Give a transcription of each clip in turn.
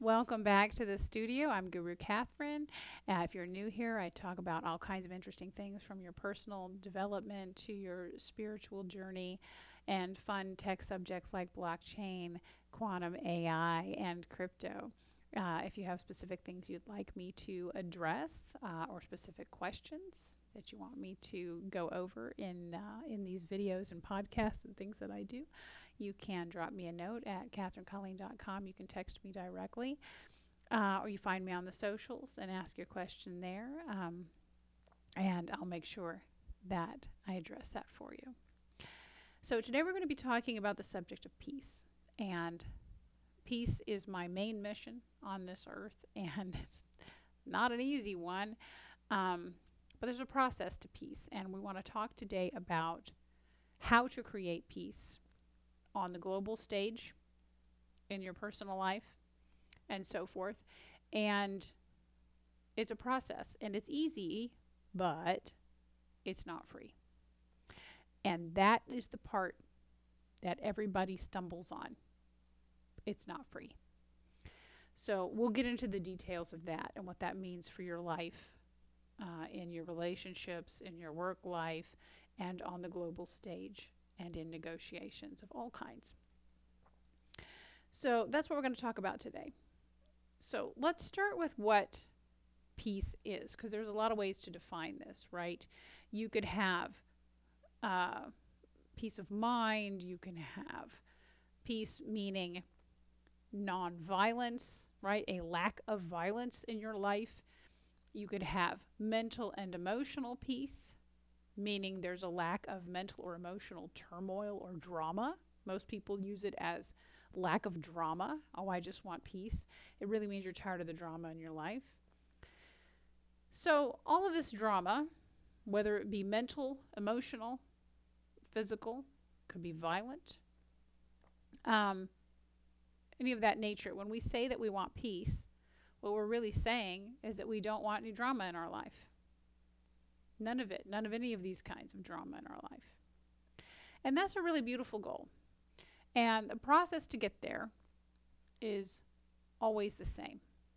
Welcome back to the studio. I'm Guru Catherine. If you're new here, I talk about all kinds of interesting things from your personal development to your spiritual journey and fun tech subjects like blockchain, quantum AI, and crypto. If you have specific things you'd like me to address or specific questions that you want me to go over in these videos and podcasts and things that I do, you can drop me a note at catherinecolleen.com. You can text me directly, or you find me on the socials and ask your question there, and I'll make sure that I address that for you. So today we're going to be talking about the subject of peace, and peace is my main mission on this earth, and it's not an easy one, but there's a process to peace, and we want to talk today about how to create peace on the global stage, in your personal life, and so forth. And it's a process, and it's easy, but it's not free. And that is the part that everybody stumbles on. It's not free. So we'll get into the details of that and what that means for your life, in your relationships, in your work life, and on the global stage, and in negotiations of all kinds. So that's what we're going to talk about today. So let's start with what peace is, because there's a lot of ways to define this, right? You could have peace of mind. You can have peace meaning non-violence, right? A lack of violence in your life. You could have mental and emotional peace, meaning there's a lack of mental or emotional turmoil or drama. Most people use it as lack of drama. Oh, I just want peace. It really means you're tired of the drama in your life. So all of this drama, whether it be mental, emotional, physical, could be violent, any of that nature, when we say that we want peace, what we're really saying is that we don't want any drama in our life. None of it. None of any of these kinds of drama in our life. And that's a really beautiful goal. And the process to get there is always the same.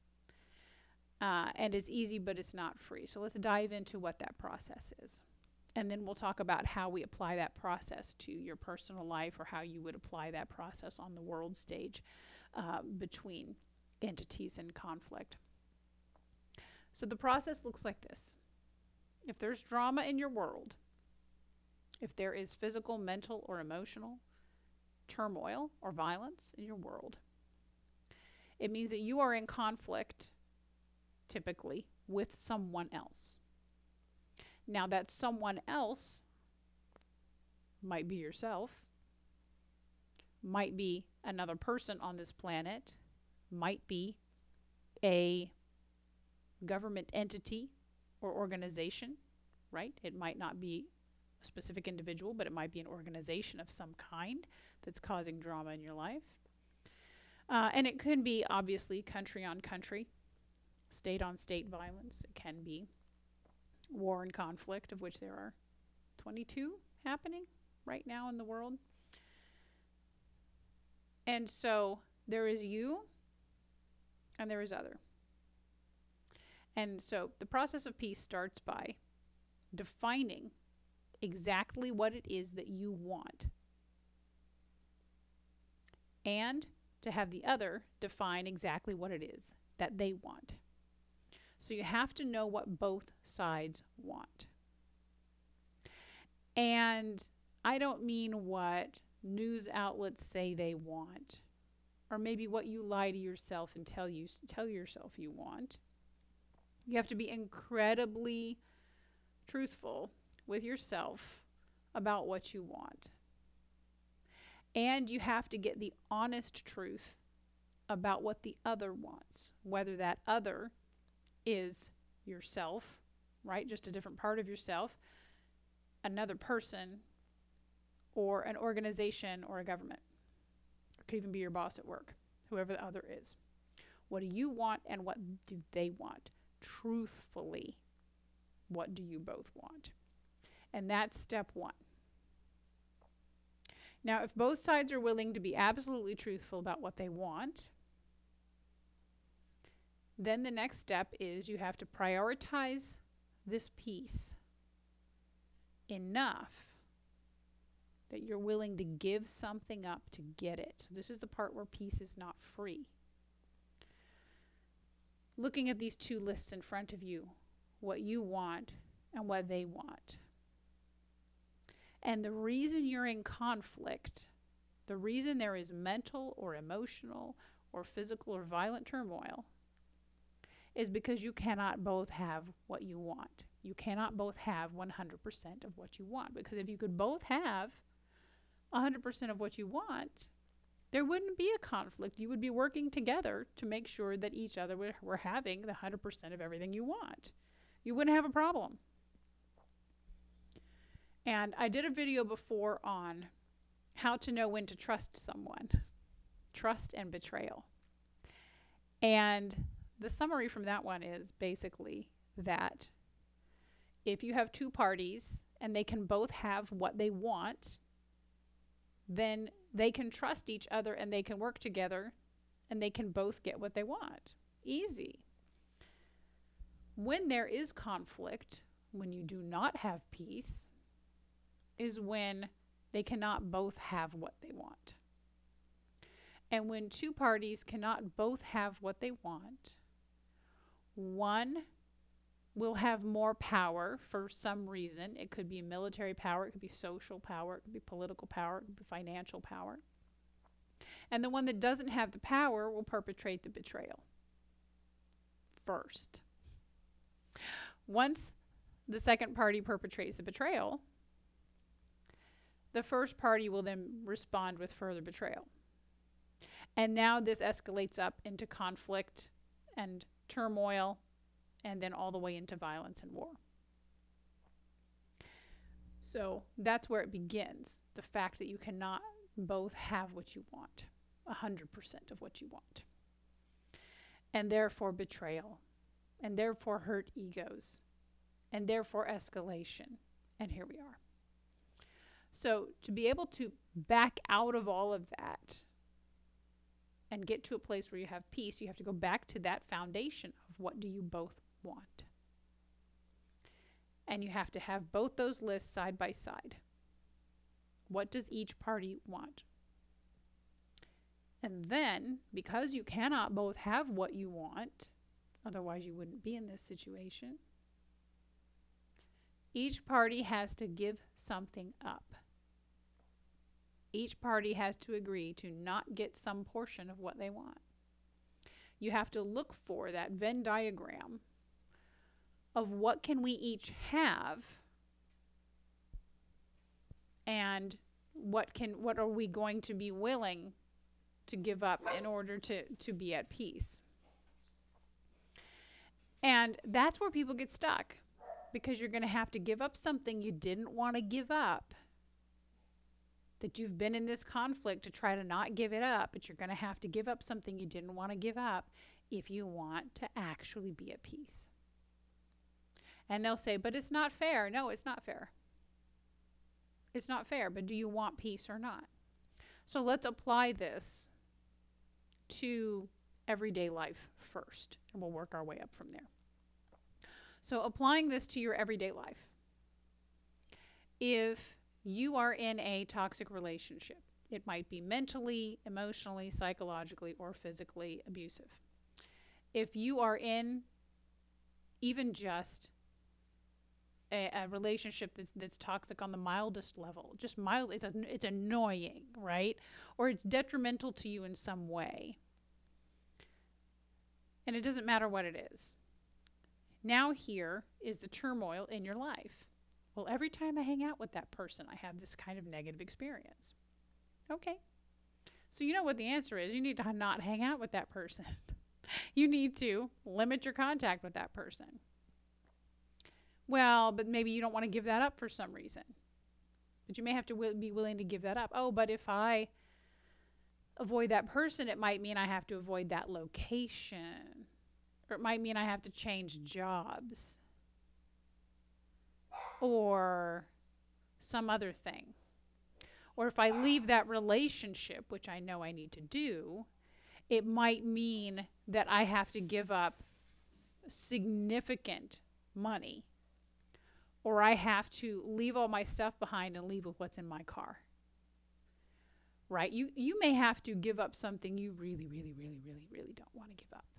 And it's easy, but it's not free. So let's dive into what that process is. And then we'll talk about how we apply that process to your personal life, or how you would apply that process on the world stage, between entities in conflict. So the process looks like this. If there's drama in your world, if there is physical, mental, or emotional turmoil or violence in your world, it means that you are in conflict, typically, with someone else. Now, that someone else might be yourself, might be another person on this planet, might be a government entity or organization, right? It might not be a specific individual, but it might be an organization of some kind that's causing drama in your life. And it can be, obviously, country on country, state on state violence. It can be war and conflict, of which there are 22 happening right now in the world. And so there is you and there is other. And so the process of peace starts by defining exactly what it is that you want, and to have the other define exactly what it is that they want. So you have to know what both sides want. And I don't mean what news outlets say they want, or maybe what you lie to yourself and tell yourself you want. You have to be incredibly truthful with yourself about what you want. And you have to get the honest truth about what the other wants, whether that other is yourself, right? Just a different part of yourself, another person, or an organization or a government. It could even be your boss at work, whoever the other is. What do you want and what do they want? Truthfully, what do you both want? And that's step one. Now, if both sides are willing to be absolutely truthful about what they want, then the next step is you have to prioritize this peace enough that you're willing to give something up to get it. So this is the part where peace is not free. Looking at these two lists in front of you, what you want and what they want. And the reason you're in conflict, the reason there is mental or emotional or physical or violent turmoil, is because you cannot both have what you want. You cannot both have 100% of what you want. Because if you could both have 100% of what you want, there wouldn't be a conflict. You would be working together to make sure that each other were having the 100% of everything you want. You wouldn't have a problem. And I did a video before on how to know when to trust someone. Trust and betrayal. And the summary from that one is basically that if you have two parties and they can both have what they want, then they can trust each other and they can work together and they can both get what they want. Easy. When there is conflict, when you do not have peace, is when they cannot both have what they want. And when two parties cannot both have what they want, one will have more power for some reason. It could be military power, it could be social power, it could be political power, it could be financial power. And the one that doesn't have the power will perpetrate the betrayal first. Once the second party perpetrates the betrayal, the first party will then respond with further betrayal. And now this escalates up into conflict and turmoil, and then all the way into violence and war. So that's where it begins. The fact that you cannot both have what you want, 100% of what you want. And therefore betrayal, and therefore hurt egos, and therefore escalation. And here we are. So to be able to back out of all of that and get to a place where you have peace, you have to go back to that foundation of what do you both want. And you have to have both those lists side by side. What does each party want? And then, because you cannot both have what you want, otherwise you wouldn't be in this situation, each party has to give something up. Each party has to agree to not get some portion of what they want. You have to look for that Venn diagram of what can we each have and what are we going to be willing to give up in order to be at peace. And that's where people get stuck, because you're going to have to give up something you didn't want to give up, that you've been in this conflict to try to not give it up, but you're going to have to give up something you didn't want to give up if you want to actually be at peace. And they'll say, but it's not fair. No, it's not fair. It's not fair, but do you want peace or not? So let's apply this to everyday life first, and we'll work our way up from there. So applying this to your everyday life. If you are in a toxic relationship, it might be mentally, emotionally, psychologically, or physically abusive. If you are in even just a relationship that's toxic on the mildest level, just mild, it's annoying, right? Or it's detrimental to you in some way. And it doesn't matter what it is. Now here is the turmoil in your life. Well, every time I hang out with that person, I have this kind of negative experience. Okay. So you know what the answer is. You need to not hang out with that person. You need to limit your contact with that person. Well, but maybe you don't want to give that up for some reason. But you may have to be willing to give that up. Oh, but if I avoid that person, it might mean I have to avoid that location. Or it might mean I have to change jobs. Or some other thing. Or if I leave that relationship, which I know I need to do, it might mean that I have to give up significant money, or I have to leave all my stuff behind and leave with what's in my car. Right? You may have to give up something you really, really, really, really, really don't want to give up.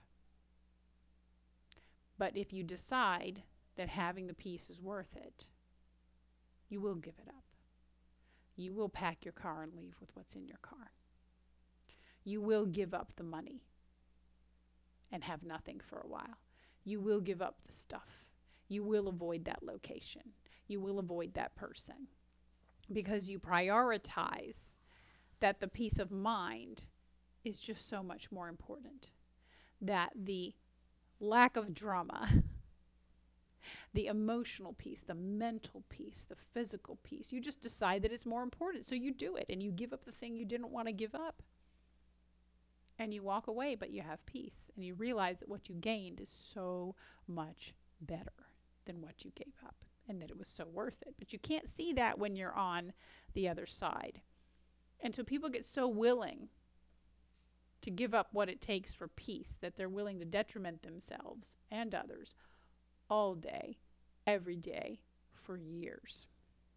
But if you decide that having the peace is worth it, you will give it up. You will pack your car and leave with what's in your car. You will give up the money and have nothing for a while. You will give up the stuff. You will avoid that location. You will avoid that person because you prioritize that the peace of mind is just so much more important. That the lack of drama, the emotional peace, the mental peace, the physical peace, you just decide that it's more important. So you do it and you give up the thing you didn't want to give up. And you walk away, but you have peace. And you realize that what you gained is so much better than what you gave up and that it was so worth it. But you can't see that when you're on the other side. And so people get so willing to give up what it takes for peace that they're willing to detriment themselves and others all day, every day, for years.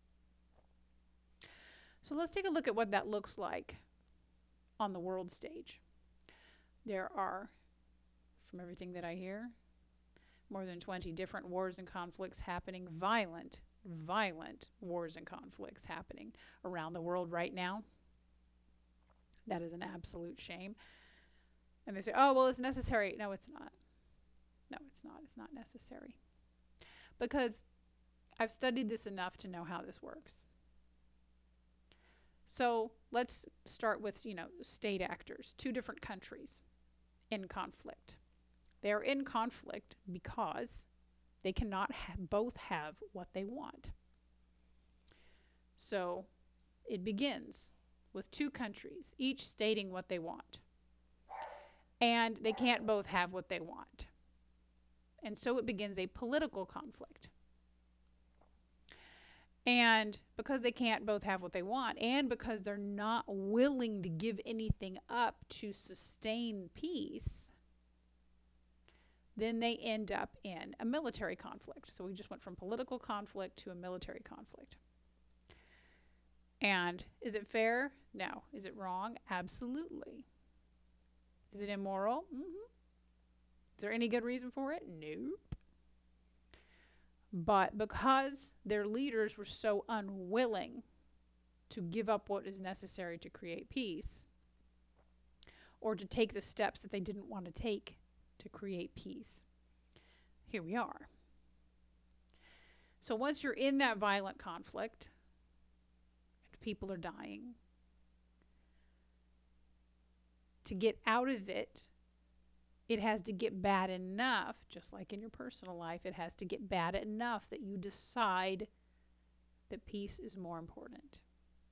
So let's take a look at what that looks like on the world stage. There are, from everything that I hear, more than 20 different wars and conflicts happening, violent wars and conflicts happening around the world right now. That is an absolute shame. And they say, oh, well, it's necessary. No, it's not. No, it's not. It's not necessary. Because I've studied this enough to know how this works. So let's start with, state actors, 2 different countries in conflict. They're in conflict because they cannot both have what they want. So it begins with 2 countries, each stating what they want. And they can't both have what they want. And so it begins a political conflict. And because they can't both have what they want, and because they're not willing to give anything up to sustain peace, then they end up in a military conflict. So we just went from political conflict to a military conflict. And is it fair? No. Is it wrong? Absolutely. Is it immoral? Mm-hmm. Is there any good reason for it? Nope. But because their leaders were so unwilling to give up what is necessary to create peace, or to take the steps that they didn't want to take to create peace, here we are. So once you're in that violent conflict, and people are dying, to get out of it, it has to get bad enough, just like in your personal life, it has to get bad enough that you decide that peace is more important.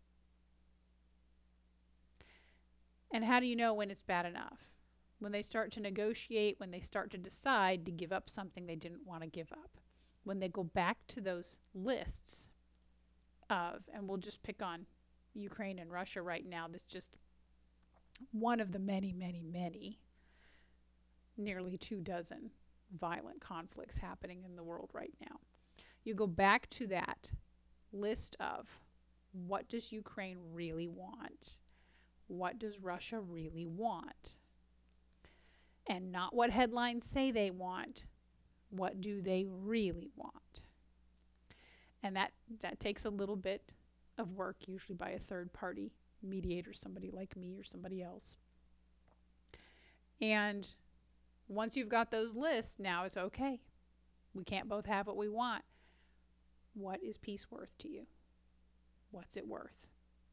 And how do you know when it's bad enough? When they start to negotiate, when they start to decide to give up something they didn't want to give up. When they go back to those lists of, and we'll just pick on Ukraine and Russia right now, that's just one of the many, many, many, nearly 24 violent conflicts happening in the world right now. You go back to that list of, what does Ukraine really want? What does Russia really want? And not what headlines say they want. What do they really want? And that takes a little bit of work, usually by a third party mediator, somebody like me or somebody else. And once you've got those lists, now it's okay. We can't both have what we want. What is peace worth to you? What's it worth?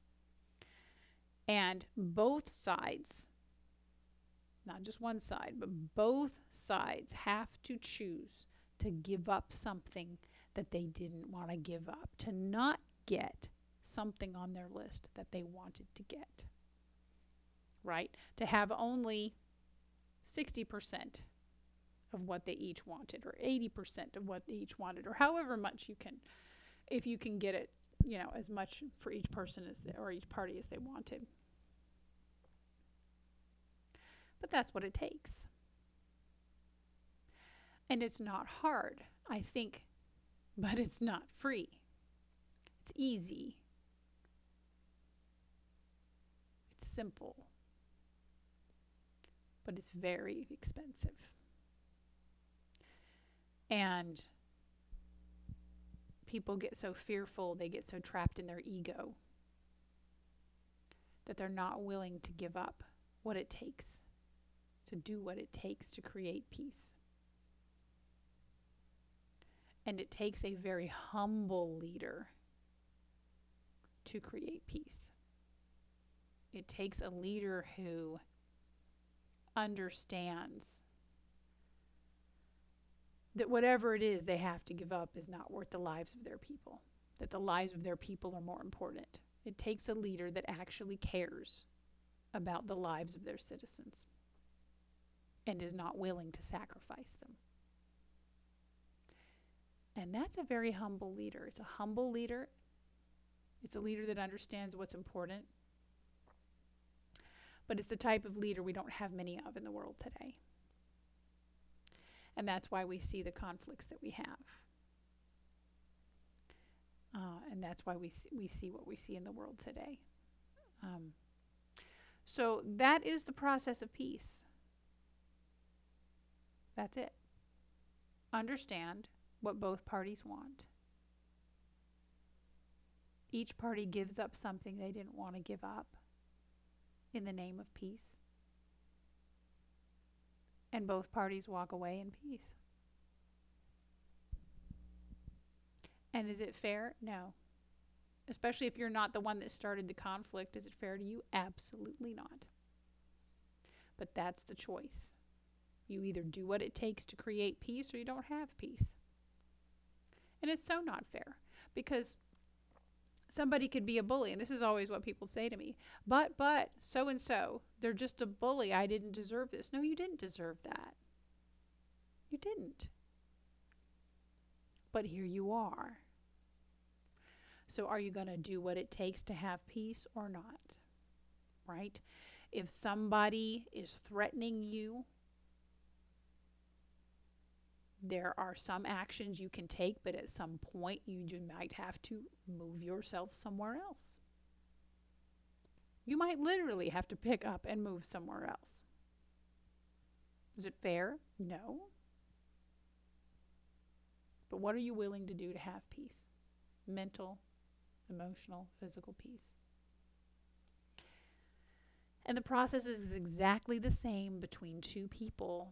And both sides, not just one side, but both sides have to choose to give up something that they didn't want to give up, to not get something on their list that they wanted to get, right? To have only 60% of what they each wanted, or 80% of what they each wanted, or however much you can, if you can get it, as much for each person or each party as they wanted. But that's what it takes. And it's not hard, I think, but it's not free. It's easy. It's simple. But it's very expensive. And people get so fearful, they get so trapped in their ego that they're not willing to give up what it takes, to do what it takes to create peace. And it takes a very humble leader to create peace. It takes a leader who understands that whatever it is they have to give up is not worth the lives of their people, that the lives of their people are more important. It takes a leader that actually cares about the lives of their citizens and is not willing to sacrifice them. And that's a very humble leader. It's a humble leader. It's a leader that understands what's important. But it's the type of leader we don't have many of in the world today. And that's why we see the conflicts that we have. And that's why we see what we see in the world today. So that is the process of peace. That's it. Understand what both parties want. Each party gives up something they didn't want to give up in the name of peace. And both parties walk away in peace. And is it fair? No. Especially if you're not the one that started the conflict. Is it fair to you? Absolutely not. But that's the choice. You either do what it takes to create peace or you don't have peace. And it's so not fair because somebody could be a bully. And this is always what people say to me. But so-and-so, they're just a bully. I didn't deserve this. No, you didn't deserve that. You didn't. But here you are. So are you going to do what it takes to have peace or not? Right? If somebody is threatening you, there are some actions you can take, but at some point you might have to move yourself somewhere else. You might literally have to pick up and move somewhere else. Is it fair? No. But what are you willing to do to have peace? Mental, emotional, physical peace. And the process is exactly the same between two people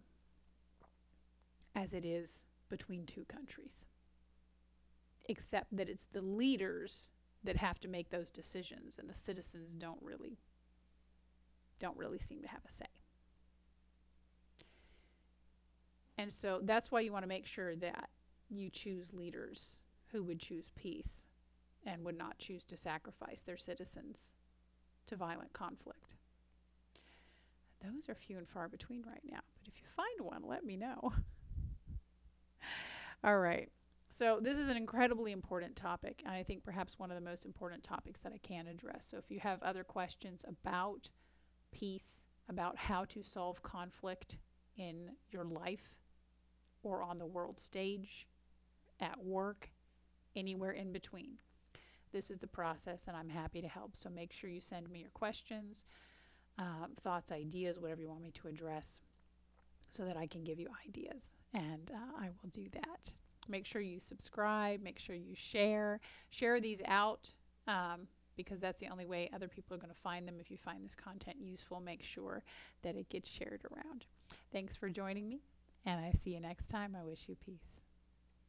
as it is between two countries. Except that it's the leaders that have to make those decisions and the citizens don't really seem to have a say. And so that's why you want to make sure that you choose leaders who would choose peace and would not choose to sacrifice their citizens to violent conflict. Those are few and far between right now, but if you find one, let me know. All right. So this is an incredibly important topic, and I think perhaps one of the most important topics that I can address. So if you have other questions about peace, about how to solve conflict in your life or on the world stage, at work, anywhere in between, this is the process, and I'm happy to help. So make sure you send me your questions, thoughts, ideas, whatever you want me to address, so that I can give you ideas, and I will do that. Make sure you subscribe, make sure you share these out, because that's the only way other people are going to find them. If you find this content useful, make sure that it gets shared around. Thanks for joining me, and I see you next time. I wish you peace.